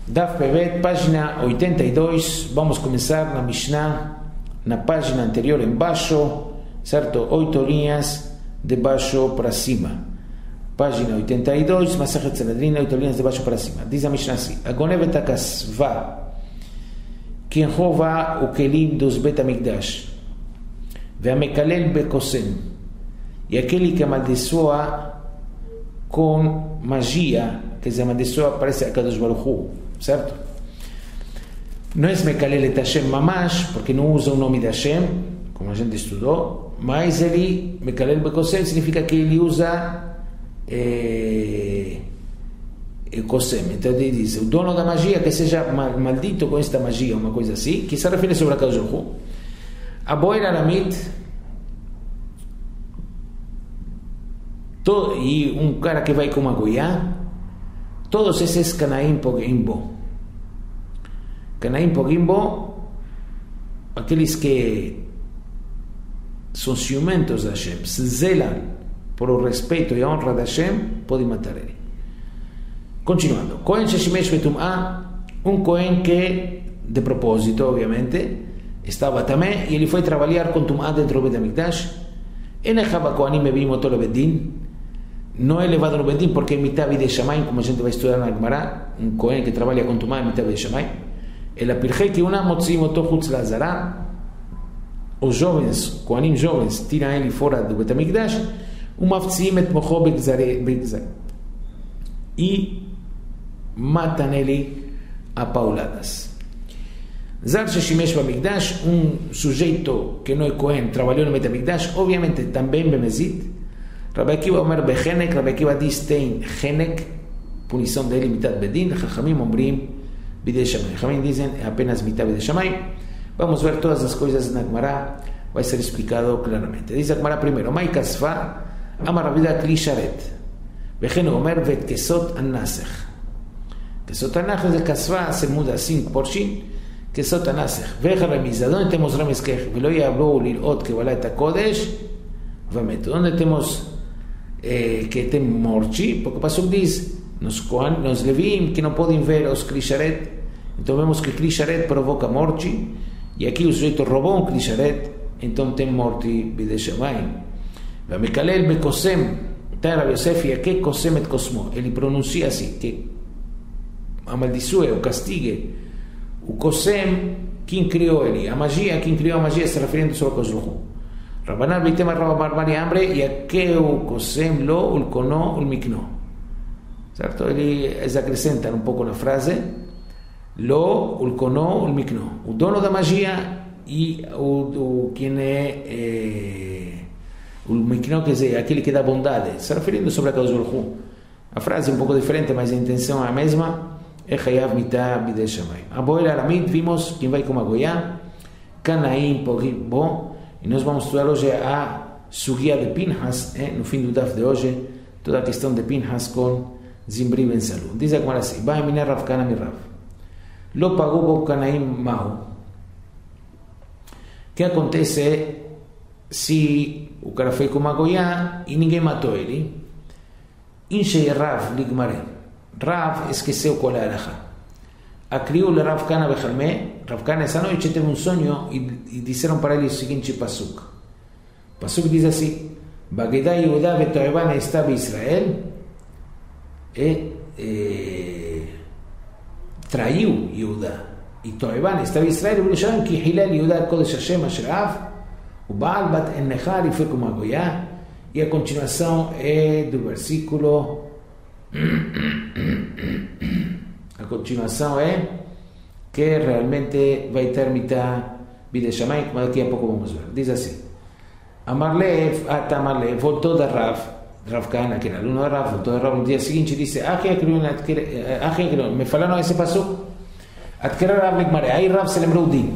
Daf Pevet, página 82, vamos começar na Mishnah, na página anterior embaixo, certo? 8 linhas de baixo para cima. Página 82, Masechet Sanedrin, 8 linhas de baixo para cima. Diz a Mishnah assim: Agonev et hakasva, quem rouba o kelim dos Bet HaMikdash, ve'amekalel bekosem, e aquele que amaldiçoa com magia, quer dizer, amaldiçoa parece a Kadosh Baruch Hu, certo? Não é mekalel et Hashem mamash, porque não usa o nome de Hashem, como a gente estudou, mas ele, mekalel bekosem, significa que ele usa Kosem. Então ele diz: o dono da magia que seja maldito com esta magia, uma coisa assim, que se refere sobre a Kadosh Baruch Hu. A Boer Aramit e um cara que vai com uma goiá, todos esses Canaim Pogimbo, aqueles que são ciumentos de Hashem, se zelam por o respeito e a honra de Hashem, podem matar ele. Continuando, Cohen Sheshimesh Betum'a, um Cohen que, de propósito, obviamente, estava também, e ele foi trabalhar com Tum'a dentro do Bet HaMikdash. Enechava Kohanim Mevim Oto LeBedin, não é levado no Bedin porque é Mitav de Shamayim, como a gente vai estudar na Gemara, um Cohen que trabalha com Tum'a é Mitav de Shamayim. Ela pirchei que uma Motzim Oto Chutz Lazara, os jovens, Kohanim jovens, tiram ele fora do Bet HaMikdash, ומפציעים את מוחו בגזר e matam ele a pauladas. Zar Sheshimesh Bamikdash, sujeito que não é Cohen, trabalhou no Bet HaMikdash, obviamente também Bemezid. Rabbi Akiva Omer Bechenek, Rabbi Akiva diz tem Chenek, punição dele, mitad Bedin. Chachamim Ombrim Bidei Shamayim, Chachamim dizem apenas mitad Bidei Shamayim. Vamos ver todas as coisas na Gemara, vai ser explicado claramente. Diz a Gemara primeiro: Mai Kasfa Amar Rabida Kli Sharet, Vechen Omer Vet Kesot An-Nasech. Kesot An-Nasech de Kasfa se muda assim por Shin, Kesot An-Nasech. Veja remisa, donde temos remes que Velo Yablo Lilot que Vala et Kodesh Vameto, donde temos que tem morte, porque o Pasuk diz nos Levim que não podem ver os Kli Sharet, então vemos que Kli Sharet provoca morte, e aqui o sujeito roubou um Kli Sharet, então tem morte Bidei Shamayim. Ve'amekalel bekosem, tá Rav Yosef, e aqui kosem et kosmo, ele pronuncia assim, que amaldiçoe ou castigue o kosem, quem criou ele, a magia, quem criou a magia, se referindo sobre o Kadosh Baruch Hu. Rabbanan Beitem Rabba Mari Amre, e aqui o kosem lo ulkono ulmikno, certo? Eles acrescentam um pouco na frase lo ulkono ulmikno, o dono da magia e o quem o Mikno, quer dizer, aquele que dá bondade, se referindo sobre a Kadosh Baruch Hu. A frase é um pouco diferente, mas a intenção é a mesma. É Hayav Mitah Bidei Shamayim. A Boer Aramit, vimos quem vai com a goiá, Canaim Pogimbo, e nós vamos estudar hoje a Sugia de Pinhas, no fim do Daf de hoje, toda a questão de Pinhas com Zimbri Ben Salu. Diz a Gemara assim: Vai minar Rav Kana Mirav, Lo pagou bo Canaim Mau. O que acontece se o cara foi com uma goiá e ninguém matou ele? Inshei Rav Ligmare, Rav esqueceu qual é a alahá. Acriou le Rav Kana Bechalme, Rav Kana essa noite teve um sonho e disseram para ele o seguinte pasuk. Pasuk diz assim: Bagedá Yehuda vetoevan estava Israel, e traiu Yehuda, e Toevan estava Israel, e Yerushalayim ki hilal Yehuda Kodesh Hashem asher av, o Baal bat en Nechar e foi com uma goiá. E a continuação é do versículo. A continuação é que realmente vai ter mitad Bidei Shamayim, como daqui a pouco vamos ver. Diz assim: Amarle, voltou da Rav Kana, que era aluno de Rav, voltou da Rav no dia seguinte e disse: me falaram esse passo, adquirir Rav Ligmare. Aí Rav se lembrou de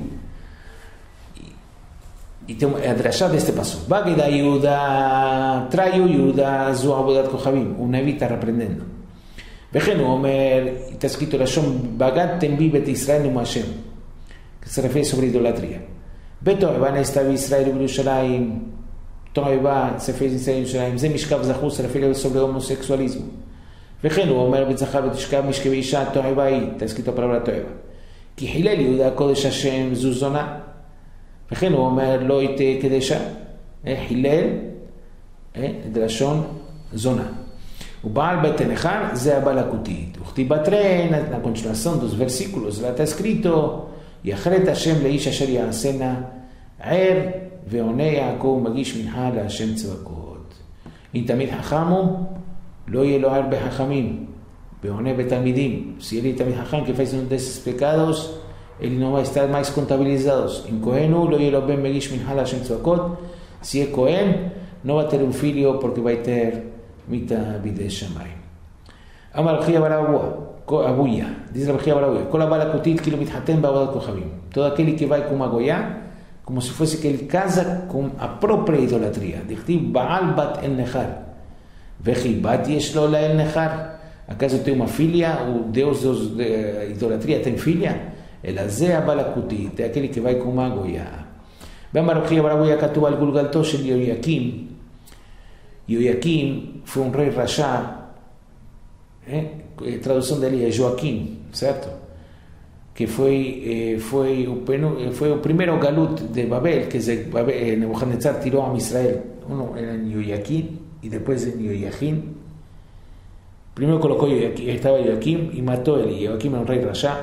e tem a drashá deste passo. Bagedá Yehuda, traiu Yehuda, Zu Avodat Kochavim, o Nevi está repreendendo. Vechen Omer, está escrito Lashon, Bagad Tembi Bet Israel no Hashem, que se refere sobre idolatria. Betoevan estava Israel e Yerushalayim, Toevan se fez Israel e Yerushalayim, Zemishkav Zahus se refere sobre o homossexualismo. וכן הוא אומר בזכר ותשכב משכה ואישה תועבה היא, está escrito palabra תועבה. כי חילל יהודה קודש השם זו זונה. וכן הוא אומר לא יתה קדשה. חילל, זה לשון זונה. ובעל בית הנכר זה הבעל הכותית. וכתיב בתרן, la continuación dos versículos, está escrito, יחרת השם לאיש אשר יעשנה ער ועונה יעקב מגיש מנחה להשם צבקות. אם תמיד חכם הוא, לא יהיה לו ער בחכמים, ועונה בתלמידים. Si él תמיד חכם, que faz un de esos pecados, él no va a estar más contabilizados. אם כהן הוא, לא יהיה לו בן מגיש מנחה להשם צבקות. Si es כהן, no va a tener un filio porque va a tener mita bide shamayim. אמר רבי חייא בר אבויה, dice רבי חייא בר אבויה, כל הבעל הכותית כאילו מתחתן בעבודת כוכבים. Todo aquel que va con una goya, como si fuese que él casa con a propia idolatría. דכתיב בעל בת אל נחר. וכי בת יש לו לאל נחר? ¿Acaso tiene una filia? ¿O Dios de idolatría tiene filia? אלא זה הבעל הכותית, aquel que va con una goya. ואמר רבי חייא בר אבויה כתוב על גולגלתו של יהויקים. Yoyaquim fue un rey rasha, traducción de él es Joaquín, ¿cierto? Que fue el primero galut de Babel, que Nebuchadnezzar tiró a Israel. Uno era en Yoyaquim y después en Yoyaquim. Primero colocó estaba Yoyaquim y mató él. Yoyaquim era un rey rasha.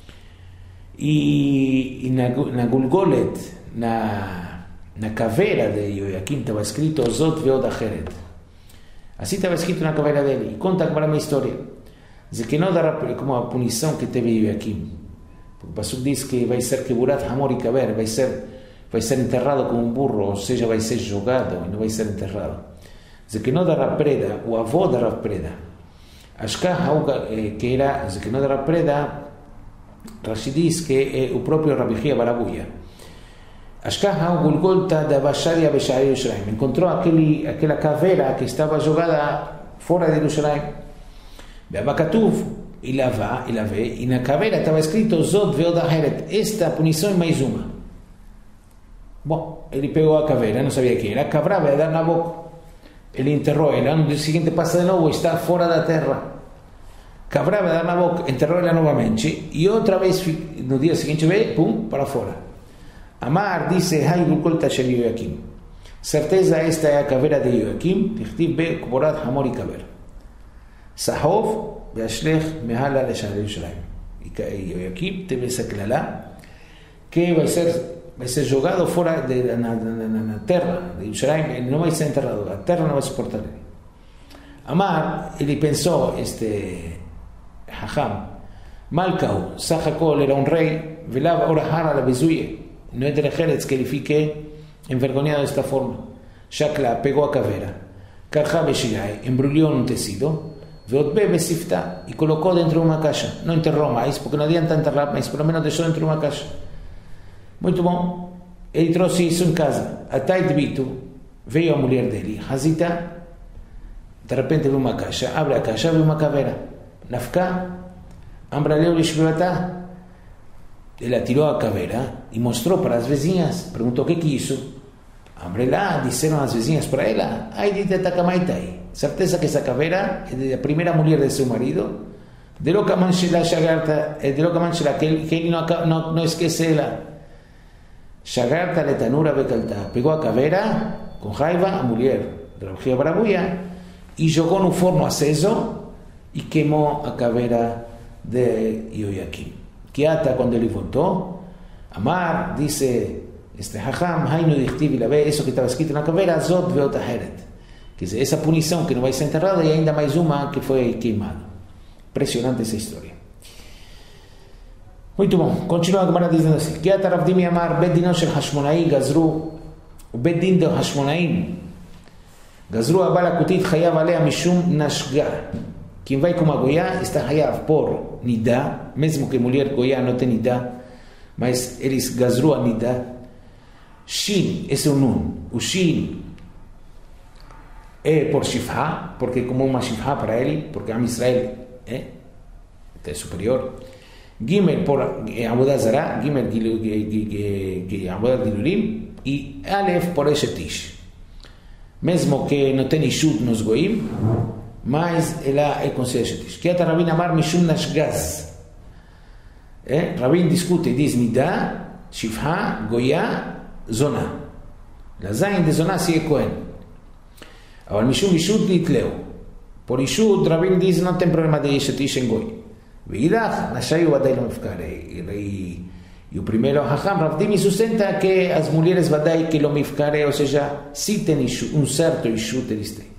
Y na Gulgolet, na caveira de Yoyaquim estaba escrito Zot veod acheret. Así estaba escrito na caveira dele. E conta para uma história. Diz que não dará como a punição que teve Yoyaquim. Porque o Pasuk diz que vai ser queburat hamor e caber, vai ser enterrado como um burro, ou seja, vai ser jogado e não vai ser enterrado. Diz que não dará preda, o avô dará preda. Que era, diz que não dará preda, Rashi diz que é o próprio Rabi Xiya bar Abuya. Ashkaha Gulgolta de Abasharia Beshari Yerushalayim. Encontró aquella caveira que estaba jogada fuera de Yerushalayim. Beabakatuv, y la ve, y en la caveira estaba escrito Zot veod acheret. Esta punição é mais uma. Bom, ele pegou a caveira, não sabia quem era. Cabra vai dar na boca. Ele enterrou ela. No dia seguinte passa de novo, está fora da terra. Cabra vai dar na boca, enterrou ela novamente. E outra vez, no dia seguinte, veio, pum, para fora. Amar dice, hay Gulgolta shel Yoyaquim. Certeza esta es la caveira de Yoyaquim. Dichtiv be kborat hamor y kaver. Sahov veashlech mehala leshar Yerushalayim. Y Yoyaquim teve esa clara que va a ser jogado fuera de la tierra de Yerushalayim. No va a ser enterrado. La tierra no va a soportar. Amar, él pensó, Hacham, Malkahu, Sachakol era un rey, velaba orahara la bezuye. No es de Jerez que él fique envergonzado de esta forma. Shakla pegó a caveira, Karja Beshilai embrulló un tecido, Veotbe Besifta y colocó dentro de una caja. No enterró más, porque no adianta enterrar más, por lo menos dejó dentro de una caja. Muy bom. Él trouxe isso em casa. Até Dbito veio a mulher dele, Hazita, de repente viu uma caixa, abre a caixa, viu uma caveira. Nafka, Ambraleu Lishvata. Ela tirou a caveira e mostrou para as vizinhas. Perguntou o que é isso. Abre lá, disseram as vizinhas para ela. Ai, dita takamaitai. Certeza que essa caveira é da primeira mulher de seu marido. De lo que manchela shagarta, de lo que manchela que ele não esquece ela. Shagarta letanura bekalta. Pegou a caveira com raiva, a mulher de Rabi Xiya bar Abuya, e jogou no forno aceso e queimou a caveira de Yoyaquim. Que ata quando ele voltou, Amar disse Hacham, Hainu dichtiv la ve, isso que estava escrito na caveira, Zot veot acheret. Quer dizer, essa punição que não vai ser enterrada e ainda mais uma que foi queimada. Impressionante essa história. Muito bom. Continua a Gemara dizendo assim: Que ata Rav Dimi Amar, Bet Dinon shel Hashmonai gazru, o Bet Din de Hashmonaim gazru abal akutit chayav alea mishum nashga. Quem vai com uma goiá está chayav por nidá, mesmo que mulher goiá não tem nidá, mas eles gazru a nidá. Shin, esse é o nun. O Shin é por shifha, porque como uma shifha para ele, porque Am Israel é superior. Gimel por Avodah Zarah, Gimel Avodah Gilulim, e Aleph por Eshetish. Mesmo que não tem Ishut nos goim, mas ela é considerada Shetish. Que Rabin Amar Mishum Nashgaz. Rabin discute e diz Nida, Shifha, Goya, Zona. La Zain de Zona se é Cohen. Agora Mishum Ishut Litleu. Por Ishut, Rabin diz não tem problema de Shetish em Goy. Veidach, Nashayu Vadai não ficar. E o primeiro Hacham Ravdimi sustenta que as mulheres Vadai que lo mifkare, ou seja, se tem certo Ishut eles têm.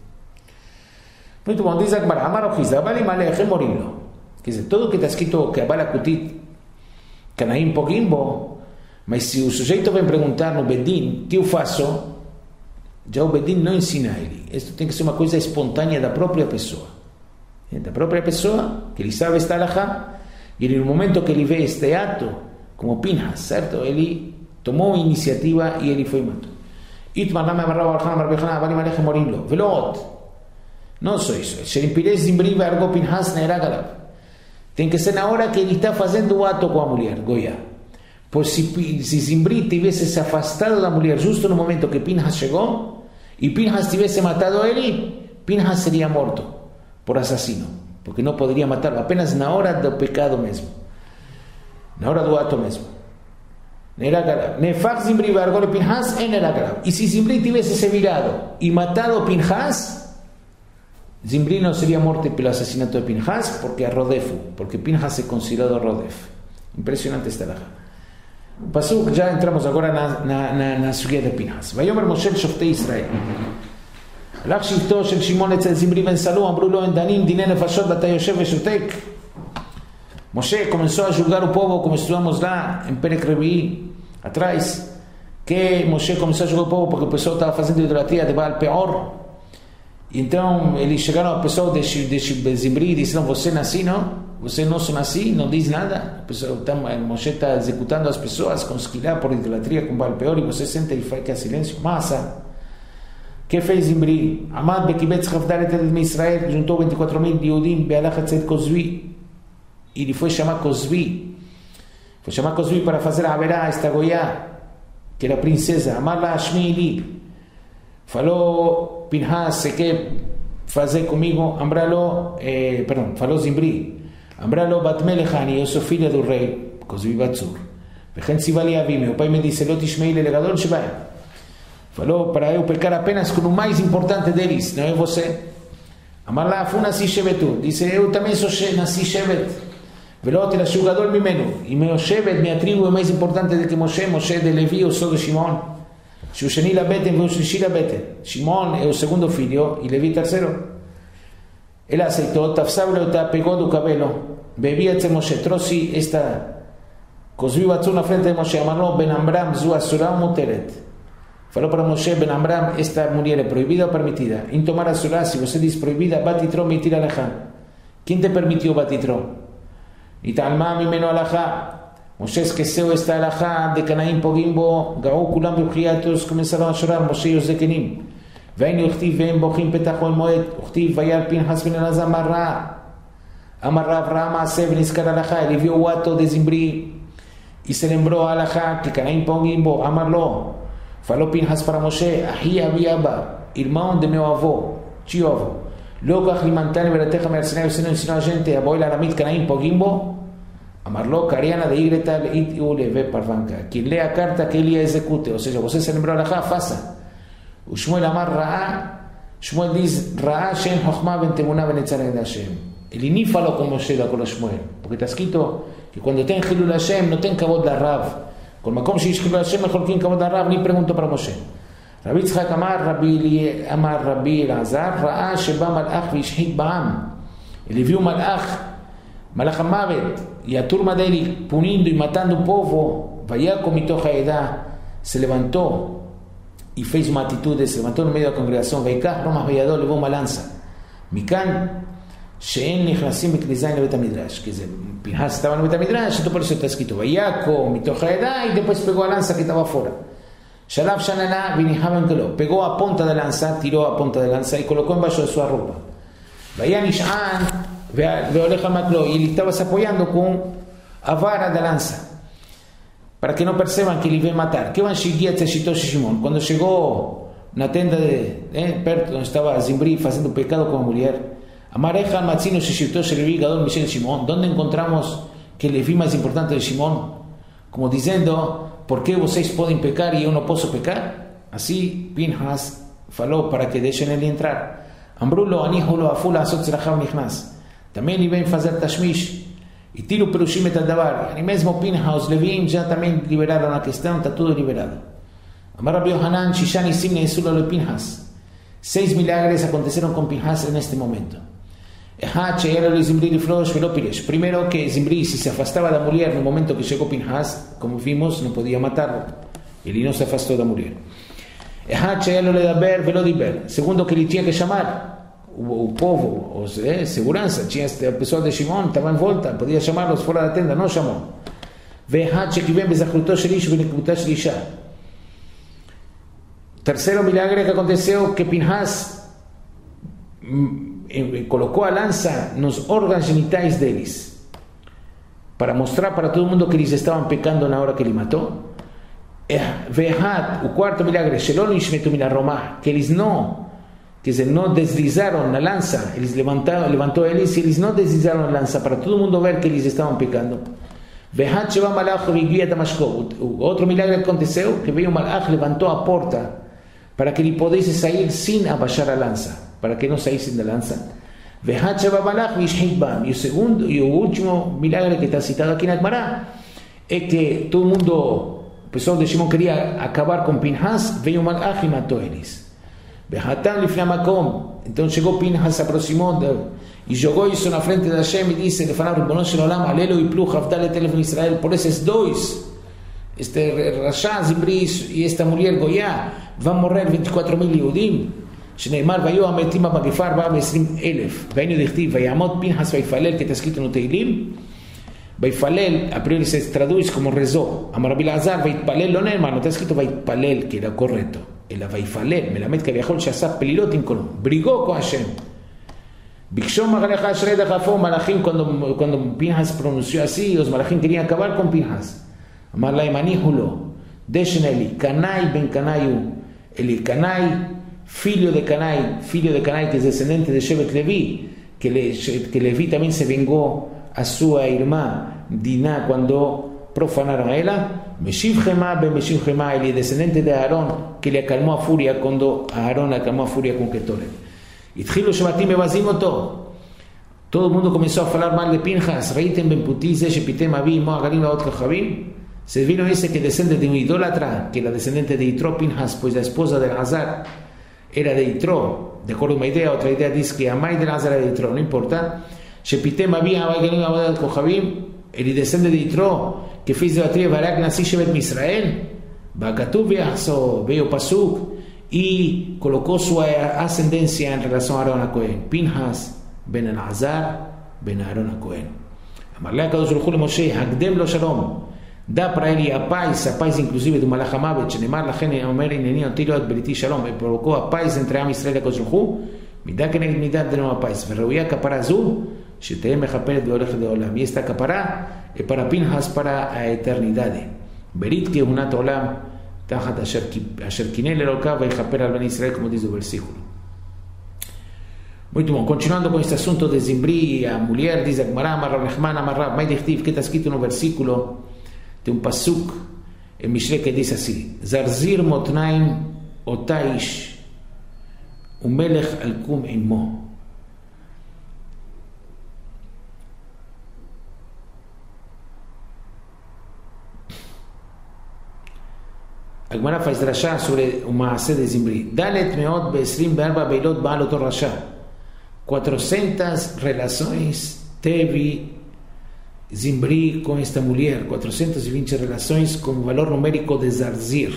Muito bom, diz Agmara, Amar Ochizda, Vale Malech, Morimlo. Quer dizer, tudo que está escrito que a Bala Kutit, Canaim Pogimbo, mas se o sujeito vem perguntar no Bedin, o que eu faço? Já o Bedin não ensina a ele. Isso tem que ser uma coisa espontânea da própria pessoa. Da própria pessoa, que ele sabe esta alahá, e no momento que ele vê este ato, como Pinhas, certo? Ele tomou a iniciativa e ele foi matou. Itmar Lama Marrava Archana Marbechana, Vale Malech, Morimlo. Velot. Não só isso. Sherimpirez Zimbri Vargo Pinhas Neiragalav. Tem que ser na hora que ele está fazendo o ato com a mulher, Goya. Pois se Zimbri tivesse se afastado da mulher justo no momento que Pinhas chegou, e Pinhas tivesse matado ele, Pinhas seria morto por assassino, porque não poderia matá-lo, apenas na hora do pecado mesmo, na hora do ato mesmo. Nefach Zimbri Vargo Pinhas en Neiragalav. E se Zimbri tivesse se virado e matado Pinhas, Zimbri não seria morto pelo assassinato de Pinhas, porque é Rodefu, porque Pinhas é considerado Rodef. Impressionante esta laja. Pasuk, já entramos agora na sugia de Pinhas. Vayomer Moshe Shoftei Israel. הלך שבטו של שמעון אצל זמרי בן סלו, אמרו לו, אין דנים דיני נפשות ואתה יושב ושותק. Moshe começou a julgar o povo, como estudamos lá em Perek Revi'i, atrás, que Moshe começou a julgar o povo porque o pessoal estava fazendo idolatria de Baal Peor. Então eles chegaram ao pessoal de Zimri e disseram, você nasce, não? Você não nasce, não diz nada. Moshe está executando as pessoas com esquilá por idolatria com Baal Peor, e você senta e fica silêncio. Massa. Que fez Zimri? Amad Bekibetz Chavdalet de Israel, juntou 24.000 Yehudim, Be'alach Tzed Kozvi, e ele foi chamar Kozvi. Foi chamar Kozvi para fazer a Averá, esta Goya, que era princesa. Amar la Shmi Ili. Falou Pinhas, se quer fazer comigo, falou Zimri, Ambralo Batmelechani, eu sou filha do rei, Kozvi Batzur. Vechen Sivali Avi, meu pai me disse, Lot Ishmael Elegador Sheba. Falou para eu pecar apenas com o mais importante deles, não é você. Amarla Fu Nasi Shebetu, disse, eu também sou Nasi Shebet. Velot era julgador mimeno, e meu Shebet, minha tribo é mais importante do que Moshe de Levi, eu sou de Shimon. Shushani Labeten e Shushi Labeten. Shimon é o segundo filho e Levi terceiro. Ele aceitou, Tafsablo pegou do cabelo, bebia de Moshe, trouxe esta Kozvi Batzur na frente de Moshe, amarrou Ben Amram Zua Surah Muteret. Falou para Moshe, Ben Amram, esta mulher é proibida ou permitida? Em tomar a Surah, se você diz proibida, Batitro me tira alajá. Quem te permitiu Batitro? E talma mimeno alajá. Moshe esqueceu esta alajá de Canaim Pogimbo, Gaú Kulam Bibchiatos, começaram a chorar, Moshe e os Zekenim. Vem Uchtiv, vem Bochim Petachol Moed, Uchtiv, Vayar Pinhas Ben Elazar Amarra Avraham Asev Niskar alajá, ele viu o ato de Zimri e se lembrou a alajá que Canaim Pogimbo, amarlo. Falou Pinhas para Moshe, Ahi Abiaba, irmão de meu avô, tio avô. Logo Achlimantani Veratecha Mercenário, você não ensinou a gente a boilar Aramit Canaim Pogimbo? Amarlo, Cariana de Igretal, It Uleve Parvanca. Quem lê a carta que ele execute, ou seja, você se lembrou da alajá, faça. O Shmuel Amar Ra'a, Shmuel diz, Ra'a Shem Chochma Ben Temunah Ben Etzareh de Hashem. Ele nem falou com Moshe da com Shmuel, porque está escrito que quando tem Hilul Hashem, não tem Kavod da Rav. Quando Makom Shish Hilul Hashem, mejor quem Kavod da Rav, nem perguntou para Moshe. Rabbi Tzchak Amar Rabbi Elazar, Ra'a Sheba Malach Vishhit Ba'am. Ele viu Malach Amavet, e a turma dele punindo e matando o povo. Vayako mitoch ha'edah, se levantou e fez uma atitude, se levantou no meio da congregação. Vaikach Romas Veyador, levou uma lança. Mikan she'en nichnasim beklizayin lebet hamidrash. Quer dizer, Pinhas estava no bet hamidrash, então por isso está escrito Vayako mitoch ha'edah, e depois pegou a lança que estava fora. Shalav Shanana vinihaben kelo, pegou a ponta da lança, tirou a ponta da lança e colocou embaixo de sua roupa. Vayan Ish'an e ele estava se apoiando com a vara da lança para que não percebam que ele veio matar. Quando chegou na tenda perto onde estava Zimri fazendo pecado com a mulher, Amareja Matzino Sheshivto Shelevi Gadol Mishel Shimon. ¿Dónde encontramos que el Leví más importante de Shimon? Como diciendo, ¿por qué vocês pueden pecar y yo no puedo pecar? Así Pinhas faló para que dejen él entrar. Ambrulo Anihulo Afula Asot Zerachav Nichnas. También iban a hacer Tashmish. Y Tilu Perushim et Adavar. Y mismo Pinhas, Levim ya también liberaron la cuestión, está todo liberado. Amar Rabbi Yohanan, Shishan y Simne Esulo le Pinhas. 6 milagros acontecieron con Pinhas en este momento. Primero que Zimbri, si se afastaba de la mujer en el momento que llegó Pinhas, como vimos, no podía matarlo. Él no se afastó de la mujer. Segundo que le tenía que llamar. O povo, segurança, tinha a pessoa de Shimon, estava em volta, podia chamá-los fora da tenda, não chamou. Terceiro milagre que aconteceu, que Pinhas colocou a lança nos órgãos genitais deles, para mostrar para todo mundo que eles estavam pecando na hora que ele matou. O quarto milagre, que eles não deslizaron la lanza, eles levantó eles y eles no deslizaron la lanza para todo el mundo ver que eles estaban pecando. Otro milagre aconteceu, que veio Malach, levantó a porta para que ele pudesse sair sin abaixar la lanza, para que no saíssem da lanza. Y el segundo y el último milagre que está citado aquí en Agmará es que todo el mundo, el pessoal de Shimon quería acabar con Pinhas, veio Malach y mató eles. Entonces llegó Pinhas, se aproximó y jogó isso na frente de Hashem y dice: por esos dos, este Rasha, Zimbri y esta mujer Goya, van a morrer 24,000 Yehudim. שנאמר ויהיו המתים במגפה 420,000 והיינו דכתיב ויעמוד פנחס ויפלל, que está escrito no Teilim. ויפלל, a priori se traduce como rezó. Amar Rabbi Elazar, ויתפלל לא נאמר, no está escrito ויתפלל, que era correcto, אלא ויפלל, מלמד כביכול שעשה פלילות עם קולו, בריגו con Hashem. ביקשו מלאך אשרי דחפו מלאכים, cuando Pinhas pronunció así, los malachim querían acabar con Pinhas. אמר להם הניחו לו, דשן אלי, קנאי בן קנאי הוא, אלי קנאי, filho de Canai, que es descendente de Shevet Levi, que Levi también se vengó a su irmã Dinah cuando profanaron a ella. Meshiv Gemá, el descendiente de Aarón, que le acalmó a furia cuando Aarón acalmó a furia con Ketoret. Itchilu Shematim Bebazim Oto. Todo el mundo comenzó a hablar mal de Pinhas. Reitem ben Putiz, Shepitem Abi, Moa Galim Laot Kachavim. Se vino ese que descende de un idólatra, que era descendente de Yitro Pinhas, pues la esposa de Elazar era de Yitro. De acuerdo a una idea, otra idea dice que Amai de Elazar era de Yitro, no importa. Shepitem Abi, Moa Galim Laot Kachavim. El descende de Yitro, que fez de Batria Barak Nasi Shevet Misrael, Bakatuv Yahso, veo Pasuk, y colocó su ascendencia en relación a Aarón a Cohen. Pinhas ben Elazar ben Aarón a Cohen. Amarle a Kadosh Baruch Hu le Moshe, Hagdem lo Shalom, da para él y a paz inclusive de Malach Hamavet, Shenemar la Gene Omer Ineni Otilo at Beriti Shalom, y provocó a paz entre Am Israel y Kadosh Baruch Hu, Midah Keneged Midah de nuevo a paz, Verreuya Kapara Zu, Shetehem Mechaperet Beolech de Olam, y esta Kapara es para Pinhas para la eternidad. Berit que Unat Olam, Tajat Asher Kinel Elokav, y Japer al Ben Israel, como dice el versículo. Muy bien, continuando con este asunto de Zimbri, a Mulier, dice Agmará, Amarrab Nechman, Amarrab, Maidechtiv, que está escrito en un versículo de un pasuk en Mishle que dice así: Zarzir Motnaim Otaish, Umelech Alkum Immo. Agmará faz drashá sobre un maaseh de Zimbri. Dalet meot be'esrim be'arba beilot ba'al oto rasha. 400 relações teve Zimbri com esta mulher, 420 relações com valor numérico de Zarzir.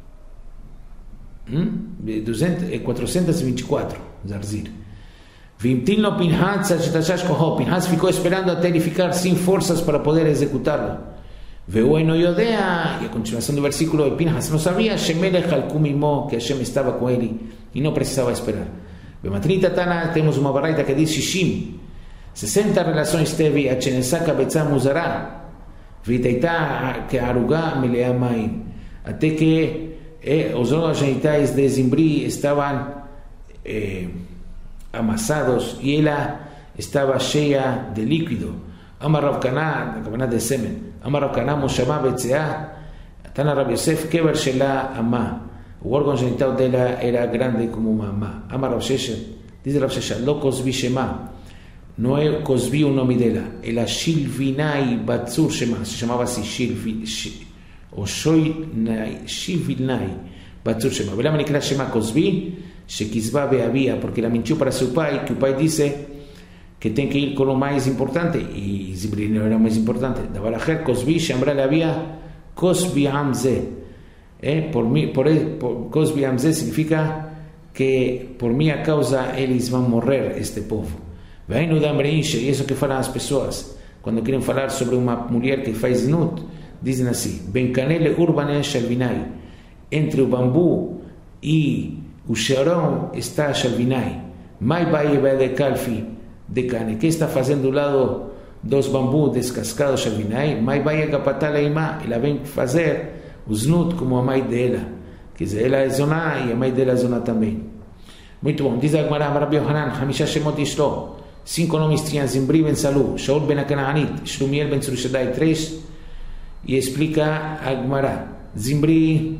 424 Zarzir. Vimtilno Pinhas Pinhas ficou esperando até ele ficar sem forças para poder executá-lo. Veo no Yodea, y a continuación del versículo de Pinhas no sabía, Shemelech Alkum Imo, que Hashem estaba con él y no precisaba esperar. Bematrinita Tana tenemos una baraita que dice Shishim, 60 relações teve a Chenesaka Betzah Muzara, Vitaita que Arugá Melea Maim, até que os órgãos genitais de Zimbri estaban amasados y ella estaba llena de líquido. Amar Rav Kaná, la cabana de semen. Amar Rav Kaná, Moshama Betzeá, Tana Rav Yosef, Keber Shela Amá. El órgano genital de ella era grande como mamá. Amar Rav Sheshet, dice Rav Sheshet, lo Cosbi Shema. No es Cosbi un nombre de ella. Ela Shilvinai Batzur Shema, se llamaba así o Shilvinai Batzur Shema. Velama Nikra Shema Cosbi, Shekizba Beavía, porque la mintió para su pai, que el pai dice que tiene que ir con lo más importante, y Zimri no era más importante. Dabalajer Cosbi, Shambra le había Cosbi Amze. Cosbi Amze significa que por mi causa eles van a morrer, este povo. Y eso que falan las personas cuando quieren hablar sobre una mujer que faz nut, dicen así: Bencanele urbane shalvinai, entre el bambú y el charón está shalvinai, mai vai de calfi de cane, que está haciendo un lado dos bambú descascados shalvinai, mai vai a capatala ima, y la ven hacer usnut como a mai de ella, que ella es zona y a mai de ella zona también. Muy bom, dice Agmará, Rabbi Yohanan, Hamisha Shemot Ishlo, 5 nomes tinham Zimbri ben Salu, Shaul ben Akanaanit, Shlumiel ben Tzurishadai, 3, y explica Agmará, Zimbri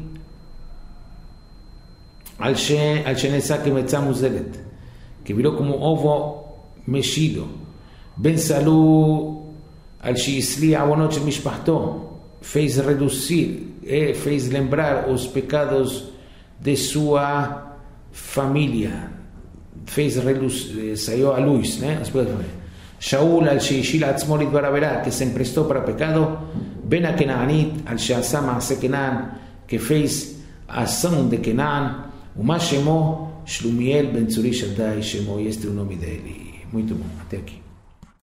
al Shenesa que metzamos delet, que viró como ovo mexido, ben Salu al Shisli Awonot Shel Mishpachto, fez reducir, fez lembrar os pecados de sua família, salió a luz, Shaul al Sheishil Atzmolit Baraberá, que se emprestó para pecado, Ben a Kenaanit al Sheasama a Kenan, que fez ação de Kenan, Uma Shemo Shlumiel Ben Tzuri Shaddai Shemo, y este es un nombre de él. Muy bom, até aquí.